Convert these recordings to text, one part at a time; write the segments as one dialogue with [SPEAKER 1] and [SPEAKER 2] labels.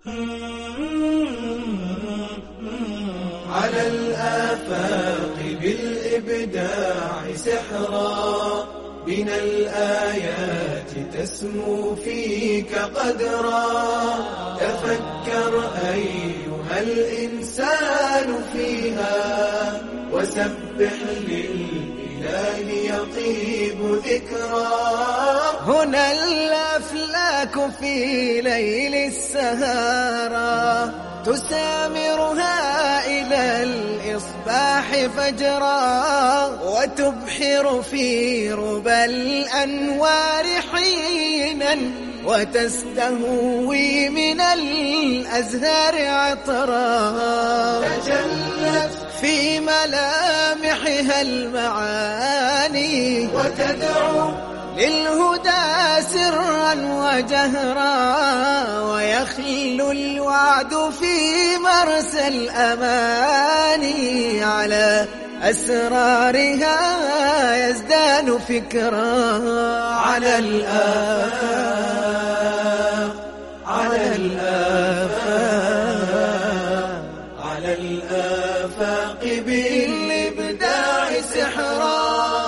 [SPEAKER 1] على الآفاق بالإبداع سحرا، من الآيات تسمو فيك قدرا. تفكر أيها الإنسان فيها، وسبح للإله يطيب ذكرا.
[SPEAKER 2] هنا الأفلاك في ليل السهارة، تسامرها إلى الإصباح فجرا، وتبحر في ربى الأنوار حينا، وتستهوي من الأزهار عطرا.
[SPEAKER 1] تجلت
[SPEAKER 2] في ملامحها المعاني،
[SPEAKER 1] وتدعو
[SPEAKER 2] للهدى سرا وجهرا، ويخل الوعد في مرسى الأماني، على أسرارها يزدان فكرا.
[SPEAKER 1] على الآفاق، على الآفاق، على الآفاق بالإبداع سحرا.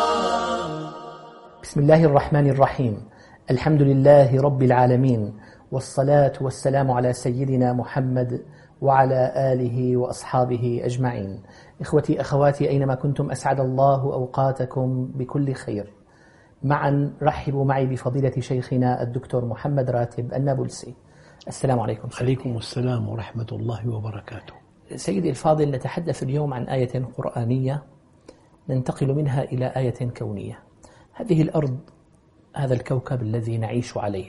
[SPEAKER 3] بسم الله الرحمن الرحيم. الحمد لله رب العالمين، والصلاة والسلام على سيدنا محمد وعلى آله وأصحابه أجمعين. إخوتي أخواتي أينما كنتم، أسعد الله أوقاتكم بكل خير. معا رحبوا معي بفضيلة شيخنا الدكتور محمد راتب النابلسي. السلام عليكم.
[SPEAKER 4] عليكم السلام ورحمة الله وبركاته.
[SPEAKER 3] سيدي الفاضل، نتحدث اليوم عن آية قرآنية ننتقل منها إلى آية كونية. هذه الأرض، هذا الكوكب الذي نعيش عليه،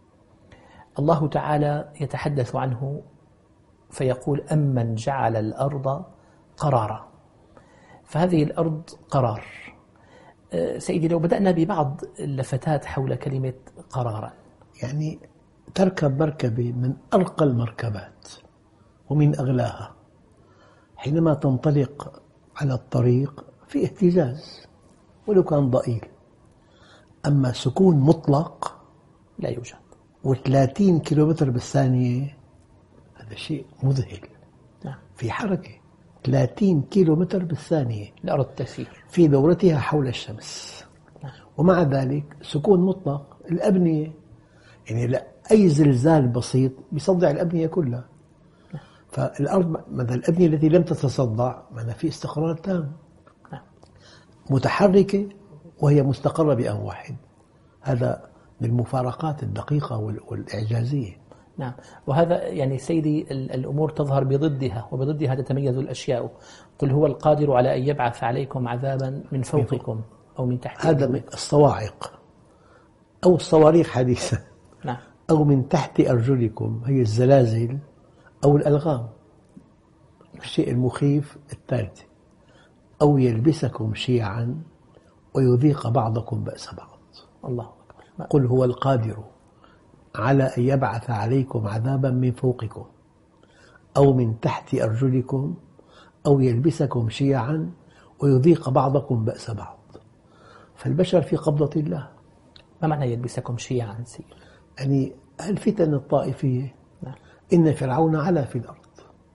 [SPEAKER 3] الله تعالى يتحدث عنه فيقول: أمن جعل الأرض قرارا. فهذه الأرض قرار. سيدي، لو بدأنا ببعض اللفتات حول كلمة قرارا.
[SPEAKER 4] يعني تركب مركبة من أرقى المركبات ومن أغلاها، حينما تنطلق على الطريق في اهتزاز ولو كان ضئيل. أما سكون مطلق
[SPEAKER 3] لا يوجد،
[SPEAKER 4] و30 كيلومتر بالثانية، هذا شيء مذهل.
[SPEAKER 3] نعم.
[SPEAKER 4] في حركة 30 كيلومتر بالثانية،
[SPEAKER 3] الأرض تسير
[SPEAKER 4] في دورتها حول الشمس.
[SPEAKER 3] نعم.
[SPEAKER 4] ومع ذلك سكون مطلق. الأبنية يعني لا، أي زلزال بسيط بيصدع الأبنية كلها.
[SPEAKER 3] نعم.
[SPEAKER 4] فالأرض مثل الأبنية التي لم تتصدع معناها في استقرار تام.
[SPEAKER 3] نعم.
[SPEAKER 4] متحركة وهي مستقرة بأن واحد. هذا من المفارقات الدقيقة والإعجازية.
[SPEAKER 3] نعم. وهذا يعني سيدي الأمور تظهر بضدها، وبضدها تتميز الأشياء. قل هو القادر على أن يبعث عليكم عذابا من فوقكم أو من تحت.
[SPEAKER 4] هذا من الصواعق أو الصواريخ حديثا.
[SPEAKER 3] نعم.
[SPEAKER 4] أو من تحت أرجلكم، هي الزلازل أو الألغام. الشيء المخيف الثالث: أو يلبسكم شيعا ويذيق بعضكم بأس بعض.
[SPEAKER 3] الله أكبر.
[SPEAKER 4] قل هو القادر على أن يبعث عليكم عذابا من فوقكم أو من تحت أرجلكم أو يلبسكم شيعا ويذيق بعضكم بأس بعض. فالبشر في قبضة الله.
[SPEAKER 3] ما معنى يلبسكم شيعا سيدي؟
[SPEAKER 4] يعني الفتن الطائفية.
[SPEAKER 3] نعم.
[SPEAKER 4] إن فرعون علا في الأرض.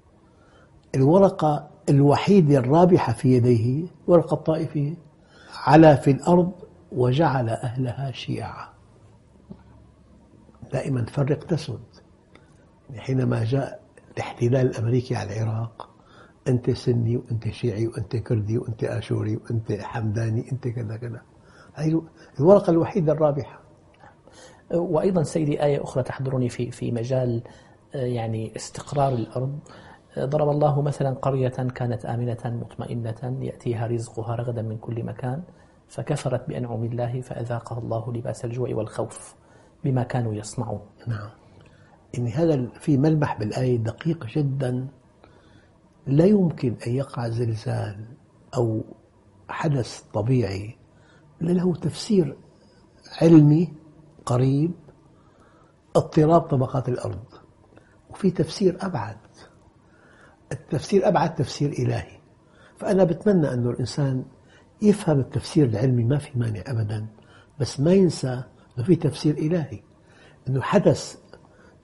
[SPEAKER 4] الورقة الوحيدة الرابحة في يديه ورقة الطائفية. علا في الأرض وجعل أهلها شيعا. دائما فرق تسد. حينما جاء الاحتلال الأمريكي على العراق، أنت سني وأنت شيعي وأنت كردي وأنت آشوري وأنت حمداني، أنت كذا كذا. هذه الورقة الوحيدة الرابحة.
[SPEAKER 3] وأيضا سيدي آية أخرى تحضرني في مجال يعني استقرار الأرض. ضرب الله مثلا قرية كانت آمنة مطمئنة يأتيها رزقها رغدا من كل مكان، فكفرت بأنعم الله فأذاقها الله لباس الجوع والخوف بما كانوا يصنعون.
[SPEAKER 4] نعم. إن هذا في ملمح بالآية دقيق جدا. لا يمكن أن يقع زلزال أو حدث طبيعي إلا له تفسير علمي قريب: اضطراب طبقات الأرض. وفي تفسير أبعد، التفسير أبعد تفسير إلهي. فأنا بتمنى أن الإنسان يفهم التفسير العلمي، ما في مانع أبدا، بس ما ينسى أنه في تفسير إلهي، أنه حدث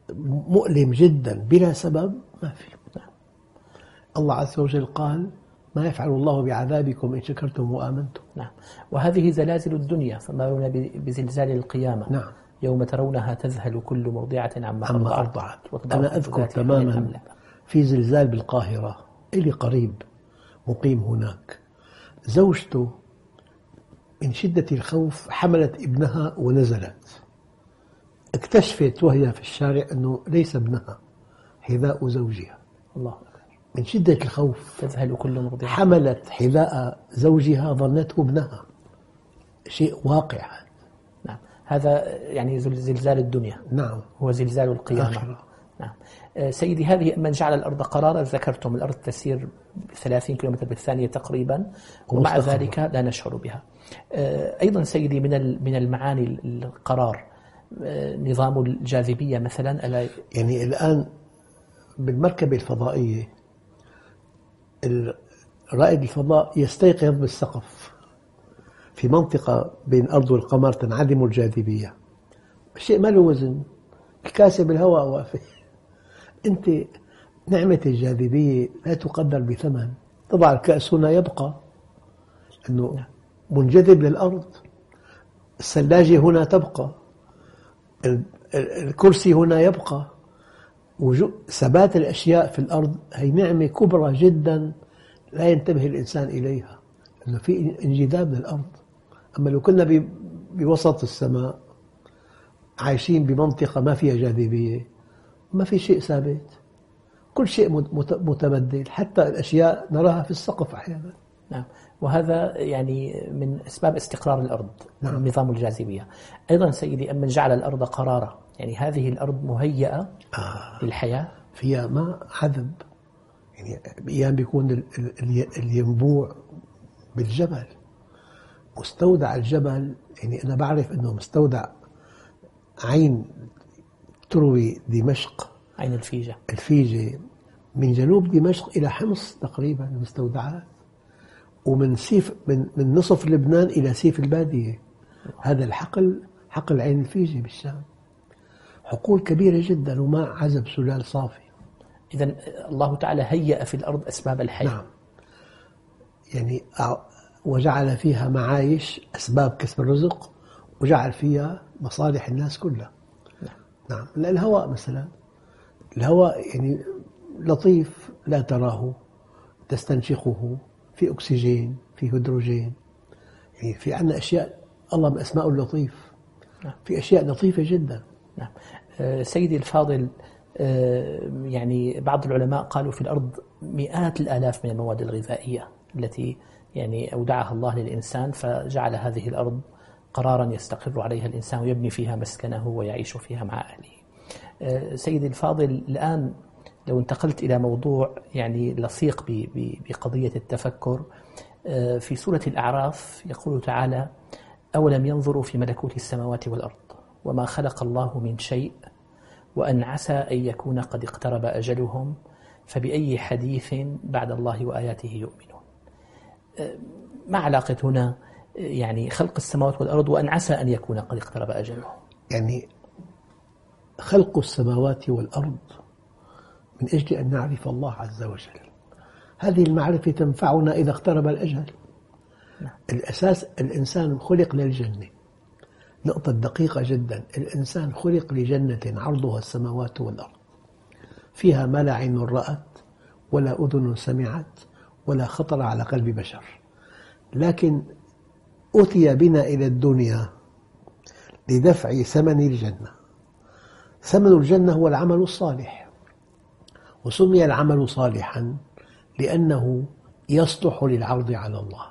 [SPEAKER 4] مؤلم جدا بلا سبب ما في. الله عز وجل قال ما يفعل الله بعذابكم إن شكرتم وآمنتم.
[SPEAKER 3] نعم. وهذه زلازل الدنيا، فما بالنا بزلزال القيامة.
[SPEAKER 4] نعم.
[SPEAKER 3] يوم ترونها تذهل كل مرضعة عما أرضعت.
[SPEAKER 4] أنا أذكر تماما في زلزال بالقاهرة إلي قريب مقيم هناك، زوجته من شدة الخوف حملت ابنها ونزلت، اكتشفت وهي في الشارع أنه ليس ابنها، حذاء زوجها.
[SPEAKER 3] الله.
[SPEAKER 4] من شدة الخوف
[SPEAKER 3] تذهل كل مرضعة،
[SPEAKER 4] حملت حذاء زوجها ظنته ابنها. شيء واقع.
[SPEAKER 3] نعم. هذا يعني زلزال الدنيا.
[SPEAKER 4] نعم.
[SPEAKER 3] هو زلزال القيامة.
[SPEAKER 4] آخرة.
[SPEAKER 3] نعم. سيدي، هذه من جعل الأرض قرارا، ذكرتم الأرض تسير 30 كيلومتر بالثانية تقريبا، ومع ذلك لا نشعر بها. أيضا سيدي من المعاني القرار نظام الجاذبية مثلا.
[SPEAKER 4] يعني الآن بالمركبة الفضائية رائد الفضاء يستيقظ بالسقف في منطقة بين الأرض والقمر تنعدم الجاذبية، شيء ما له وزن، الكاسة بالهواء واقفة. أنت نعمة الجاذبية لا تقدر بثمن. طبعا الكأس هنا يبقى أنه منجذب للأرض، الثلاجة هنا تبقى، الكرسي هنا يبقى. ثبات الأشياء في الأرض هي نعمة كبرى جدا لا ينتبه الإنسان إليها، أنه في انجذاب للأرض. أما لو كنا بوسط السماء عايشين بمنطقة ما فيها جاذبية، ما في شيء ثابت، كل شيء متبدل، حتى الأشياء نراها في السقف أحيانا.
[SPEAKER 3] نعم. وهذا يعني من أسباب استقرار الأرض.
[SPEAKER 4] نعم.
[SPEAKER 3] نظام الجاذبية. أيضا سيدي، أمن جعل الأرض قرارا، يعني هذه الأرض مهيئة للحياة،
[SPEAKER 4] فيها ماء عذب. يعني بأيام بيكون الينبوع بالجبل، مستودع الجبل. يعني أنا بعرف أنه مستودع عين تروي دمشق،
[SPEAKER 3] عين
[SPEAKER 4] الفيجة من جنوب دمشق إلى حمص تقريبا المستودعات، ومن سيف من نصف لبنان إلى سيف البادية. هذا حقل عين الفيجة بالشام، حقول كبيرة جدا وماء عذب سلال صافي.
[SPEAKER 3] إذن الله تعالى هيأ في الأرض أسباب الحياة.
[SPEAKER 4] نعم. يعني وجعل فيها معايش، أسباب كسب الرزق، وجعل فيها مصالح الناس كلها. نعم. الهواء مثلا، الهواء يعني لطيف لا تراه، تستنشقه، في أكسجين، في هيدروجين. يعني في عندنا أشياء الله من أسماء اللطيف. في أشياء لطيفة جدا.
[SPEAKER 3] نعم. سيدي الفاضل، يعني بعض العلماء قالوا في الأرض مئات الآلاف من المواد الغذائية التي يعني أودعها الله للإنسان، فجعل هذه الأرض قرارا يستقر عليها الإنسان ويبني فيها مسكنه ويعيش فيها مع أهله. سيدي الفاضل، الآن لو انتقلت إلى موضوع يعني لصيق بقضية التفكر، في سورة الأعراف يقول تعالى: أولم ينظروا في ملكوت السماوات والأرض وما خلق الله من شيء وأن عسى أن يكون قد اقترب أجلهم فبأي حديث بعد الله وآياته يؤمنون. ما علاقة هنا يعني خلق السماوات والأرض وأن عسى أن يكون قد اقترب أجلهم؟
[SPEAKER 4] يعني خلق السماوات والأرض من أجل أن نعرف الله عز وجل. هذه المعرفة تنفعنا إذا اقترب الأجل. الأساس الإنسان خلق للجنة. نقطة دقيقة جدا، الإنسان خلق لجنة عرضها السماوات والأرض، فيها ما لا عين رأت ولا أذن سمعت ولا خطر على قلب بشر. لكن أتي بنا إلى الدنيا لدفع ثمن الجنة. ثمن الجنة هو العمل الصالح، وسمي العمل صالحا لأنه يصلح للعرض على الله.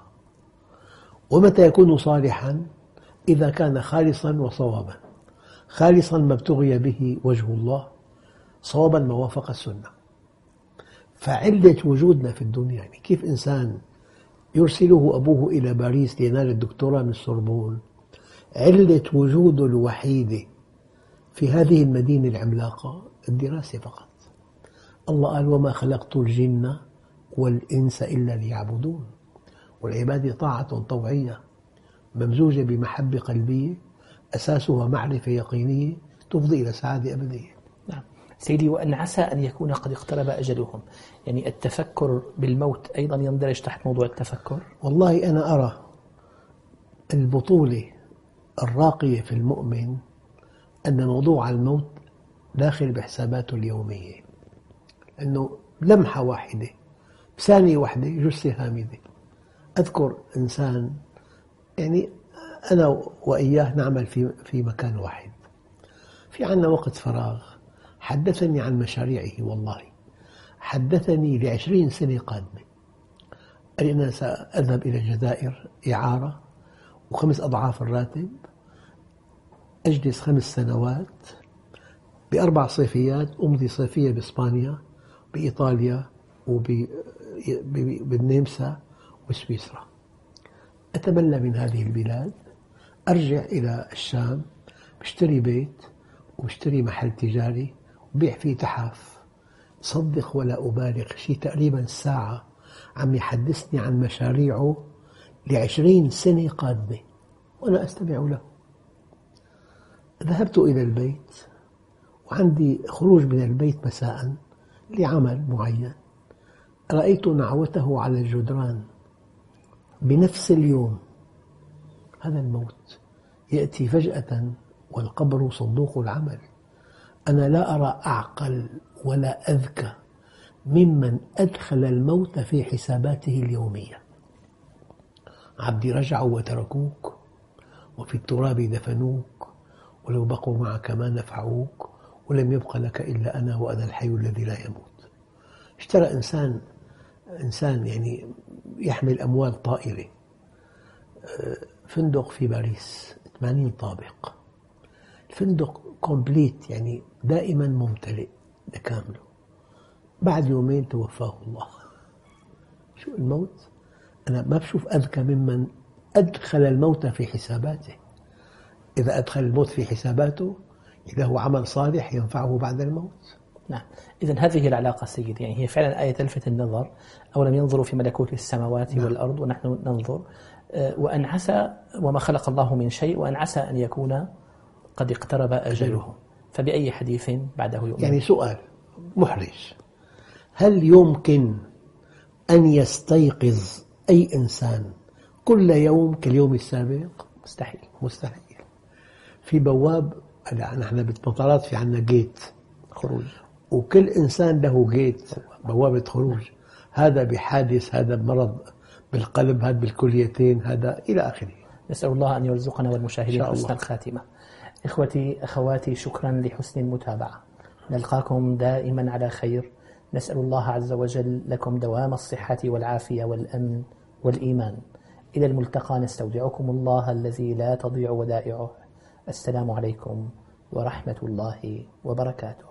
[SPEAKER 4] ومتى يكون صالحا؟ إذا كان خالصا وصوابا. خالصا ما ابتغي به وجه الله، صوابا ما وافق السنة. فعلة وجودنا في الدنيا، يعني كيف إنسان يرسله أبوه إلى باريس لينال الدكتوراه من السوربون، علة وجوده الوحيدة في هذه المدينة العملاقة الدراسة فقط. الله قال: وما خلقت الجن والإنس إلا ليعبدون. والعبادة طاعة طوعية ممزوجة بمحبة قلبية أساسها معرفة يقينية تفضي إلى سعادة أبدية.
[SPEAKER 3] نعم. سيدي، وأن عسى أن يكون قد اقترب أجلهم، يعني التفكر بالموت أيضا يندرج تحت موضوع التفكر؟
[SPEAKER 4] والله أنا أرى البطولة الراقية في المؤمن أن موضوع الموت داخل بحساباته اليومية، أنه لمحة واحدة ثانية واحدة جثة هامدة. أذكر إنسان يعني أنا وإياه نعمل في مكان واحد، في عنا وقت فراغ، حدثني عن مشاريعه، والله حدثني ل20 سنة قادمة. قال أنا سأذهب إلى الجزائر إعارة و5 أضعاف الراتب، أجلس 5 سنوات ب4 صيفيات، أمضي صيفية بإسبانيا، بإيطاليا، وبالنمسا وسويسرا. أتملى من هذه البلاد، أرجع إلى الشام، بشتري بيت وبشتري محل تجاري وبيع فيه تحف. صدق ولا أبالغ، شيء تقريبا ساعة عم يحدثني عن مشاريعه ل20 سنة قادمة وأنا أستمع له. ذهبت إلى البيت وعندي خروج من البيت مساء لعمل معين، رأيت نعوته على الجدران بنفس اليوم. هذا الموت يأتي فجأة والقبر صندوق العمل. أنا لا أرى أعقل ولا أذكى ممن أدخل الموت في حساباته اليومية. عبدي رجعوا وتركوك، وفي التراب دفنوك، ولو بقوا معك ما نفعوك، ولم يبق لك إلا أنا وأنا الحي الذي لا يموت. اشترى إنسان يعني يحمل أموال طائلة فندق في باريس 80 طابق، الفندق كومبليت، يعني دائما ممتلئ لكامله. بعد يومين توفاه الله. شو الموت؟ أنا ما بشوف أذكى ممن أدخل الموت في حساباته. إذا أدخل الموت في حساباته إذا هو عمل صالح ينفعه بعد الموت.
[SPEAKER 3] نعم. إذن هذه العلاقة سيدي، يعني هي فعلا آية تلفت النظر. أولم ينظروا في ملكوت السماوات والأرض ونحن ننظر، وأن عسى وما خلق الله من شيء، وأن عسى أن يكون قد اقترب أجلهم. فبأي حديث بعده يؤمن؟
[SPEAKER 4] يعني سؤال محرج، هل يمكن أن يستيقظ أي إنسان كل يوم كاليوم السابق؟ مستحيل. في بواب، نحن بالمطارات في عنا جيت خروج، وكل إنسان له جيت، بوابة خروج. هذا بحادث، هذا بمرض بالقلب، هذا بالكليتين، هذا إلى آخره.
[SPEAKER 3] نسأل الله أن يرزقنا والمشاهدين حسن الخاتمة. إخوتي أخواتي، شكرا لحسن المتابعة، نلقاكم دائما على خير. نسأل الله عز وجل لكم دوام الصحة والعافية والأمن والإيمان. إلى الملتقى، نستودعكم الله الذي لا تضيع ودائعه. السلام عليكم ورحمة الله وبركاته.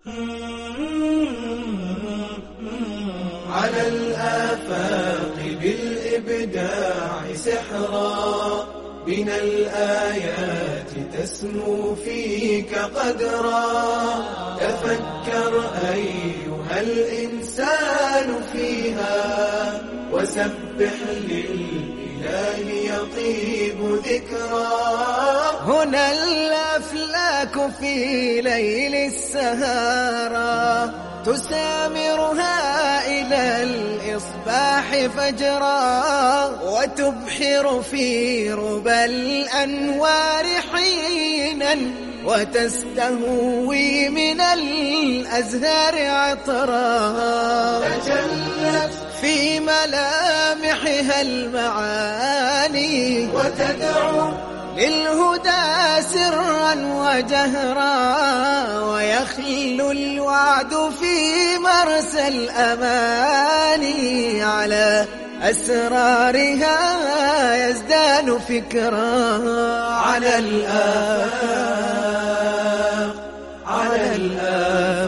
[SPEAKER 1] على الآفاق بالإبداع سحرا، من الآيات تسمو فيك قدرا. تفكر أيها الإنسان فيها، وسبح للإله يطيب ذكرا.
[SPEAKER 2] هنا الأفلاك في ليل السهارى، تسامرها إلى الإصباح فجرا، وتبحر في ربى الأنوار حينا، وتستهوي من الأزهار عطرا.
[SPEAKER 1] تجلت
[SPEAKER 2] في ملامحها المعاني،
[SPEAKER 1] وتدعو
[SPEAKER 2] للهدى سرا وجهرا، ويخل الوعد في مرسى الأماني. على أسرارها يزدان فكرا،
[SPEAKER 1] على الآفاق